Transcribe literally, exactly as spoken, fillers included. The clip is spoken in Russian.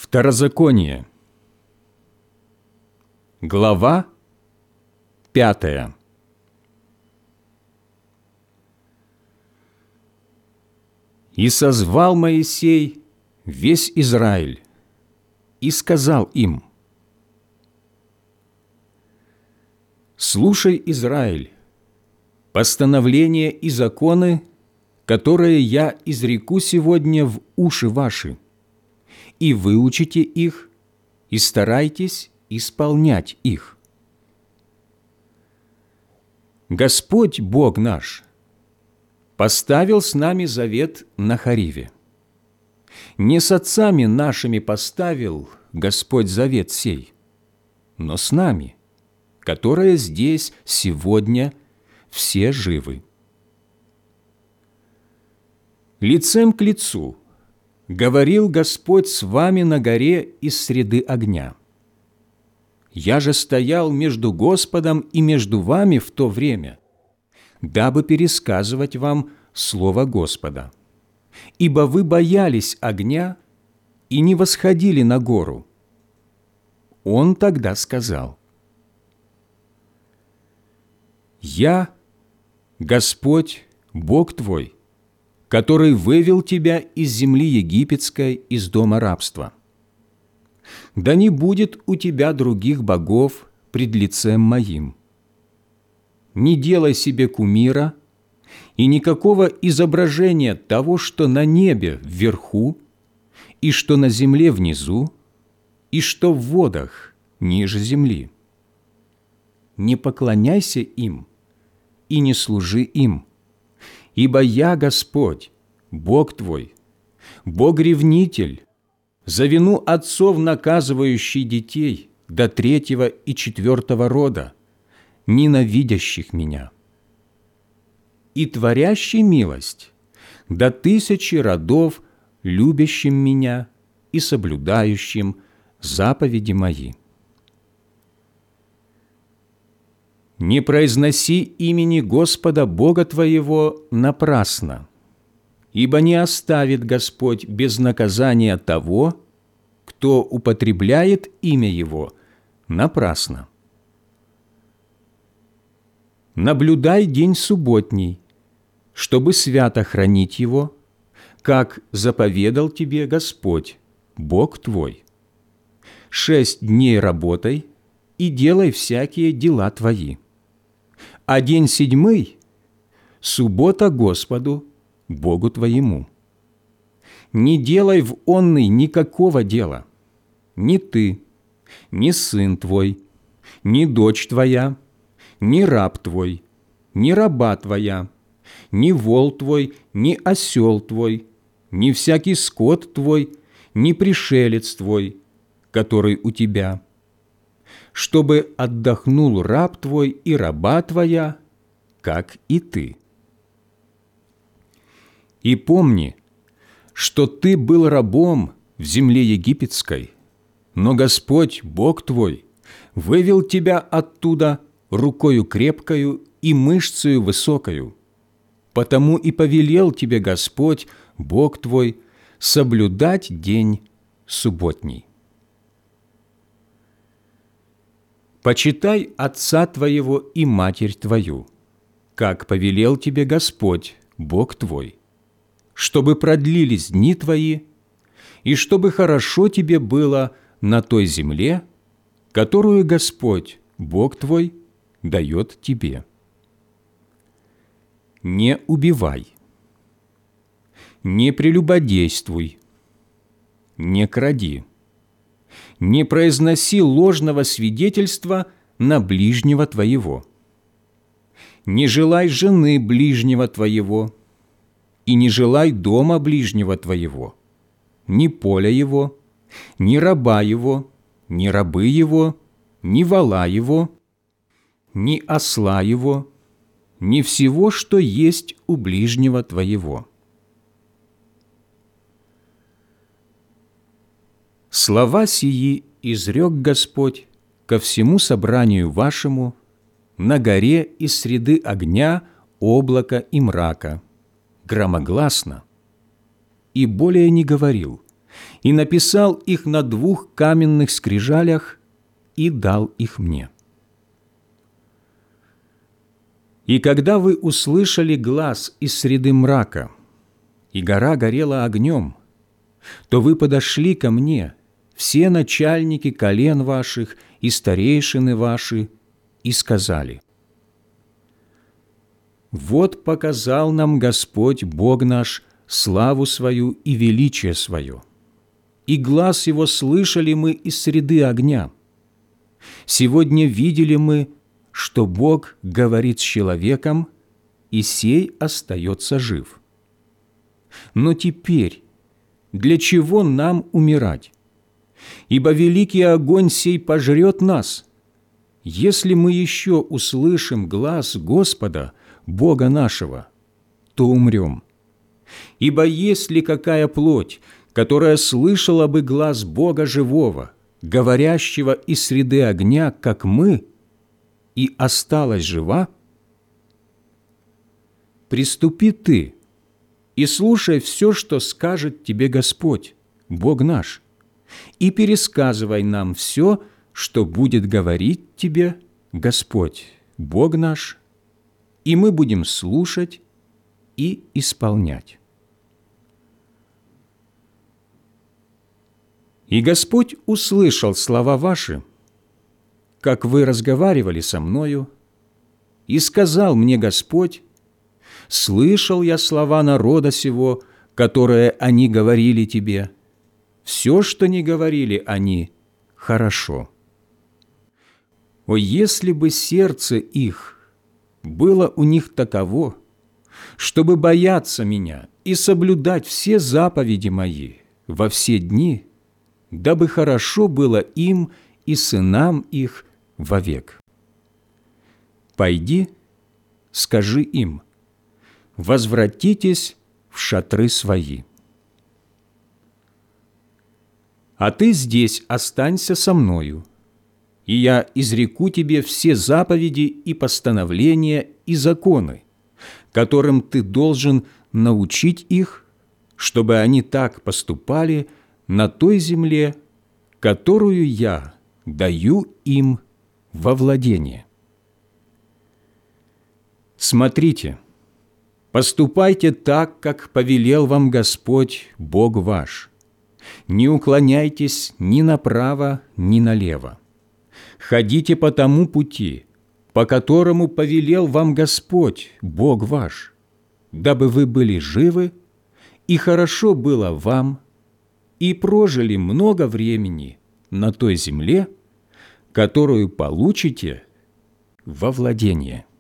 Второзаконие. Глава пятая. «И созвал Моисей весь Израиль, и сказал им: слушай, Израиль, постановления и законы, которые я изреку сегодня в уши ваши, и выучите их, и старайтесь исполнять их. Господь Бог наш поставил с нами завет на Хориве. Не с отцами нашими поставил Господь завет сей, но с нами, которые здесь сегодня все живы. Лицем к лицу говорил Господь с вами на горе из среды огня. Я же стоял между Господом и между вами в то время, дабы пересказывать вам слово Господа. Ибо вы боялись огня и не восходили на гору. Он тогда сказал: «Я, Господь, Бог твой, который вывел тебя из земли египетской, из дома рабства. Да не будет у тебя других богов пред лицем моим. Не делай себе кумира и никакого изображения того, что на небе вверху, и что на земле внизу, и что в водах ниже земли. Не поклоняйся им и не служи им, ибо я Господь, Бог твой, Бог-ревнитель, за вину отцов наказывающий детей до третьего и четвертого рода, ненавидящих Меня, и творящий милость до тысячи родов, любящим Меня и соблюдающим заповеди Мои. Не произноси имени Господа Бога твоего напрасно, ибо не оставит Господь без наказания того, кто употребляет имя Его напрасно. Наблюдай день субботний, чтобы свято хранить его, как заповедал тебе Господь, Бог твой. Шесть дней работай и делай всякие дела твои. А день седьмый – суббота Господу, Богу твоему. Не делай в онный никакого дела, ни ты, ни сын твой, ни дочь твоя, ни раб твой, ни раба твоя, ни вол твой, ни осел твой, ни всякий скот твой, ни пришелец твой, который у тебя, чтобы отдохнул раб твой и раба твоя, как и ты. И помни, что ты был рабом в земле египетской, но Господь, Бог твой, вывел тебя оттуда рукою крепкою и мышцею высокою. Потому и повелел тебе Господь, Бог твой, соблюдать день субботний. Почитай отца твоего и матерь твою, как повелел тебе Господь, Бог твой, чтобы продлились дни твои, и чтобы хорошо тебе было на той земле, которую Господь, Бог твой, дает тебе. Не убивай, не прелюбодействуй, не кради, не произноси ложного свидетельства на ближнего твоего, не желай жены ближнего твоего, и не желай дома ближнего твоего, ни поля его, ни раба его, ни рабы его, ни вола его, ни осла его, ни всего, что есть у ближнего твоего. Слова сии изрек Господь ко всему собранию вашему на горе из среды огня, облака и мрака, громогласно, и более не говорил, и написал их на двух каменных скрижалях и дал их мне. И когда вы услышали глас из среды мрака, и гора горела огнем, то вы подошли ко мне, все начальники колен ваших и старейшины ваши, и сказали: «Вот показал нам Господь Бог наш славу свою и величие свое, и глас Его слышали мы из среды огня. Сегодня видели мы, что Бог говорит с человеком, и сей остается жив. Но теперь для чего нам умирать? Ибо великий огонь сей пожрет нас. Если мы еще услышим глас Господа, Бога нашего, то умрем. Ибо есть ли какая плоть, которая слышала бы глас Бога живого, говорящего из среды огня, как мы, и осталась жива? Приступи ты и слушай все, что скажет тебе Господь, Бог наш, и пересказывай нам все, что будет говорить тебе Господь, Бог наш, и мы будем слушать и исполнять». И Господь услышал слова ваши, как вы разговаривали со мною, и сказал мне Господь: «Слышал я слова народа сего, которые они говорили тебе. Все, что не говорили они, хорошо. О, если бы сердце их было у них таково, чтобы бояться меня и соблюдать все заповеди мои во все дни, дабы хорошо было им и сынам их вовек. Пойди, скажи им: возвратитесь в шатры свои. А ты здесь останься со мною, и я изреку тебе все заповеди и постановления и законы, которым ты должен научить их, чтобы они так поступали на той земле, которую я даю им во владение. Смотрите, поступайте так, как повелел вам Господь, Бог ваш. Не уклоняйтесь ни направо, ни налево. Ходите по тому пути, по которому повелел вам Господь, Бог ваш, дабы вы были живы, и хорошо было вам, и прожили много времени на той земле, которую получите во владение».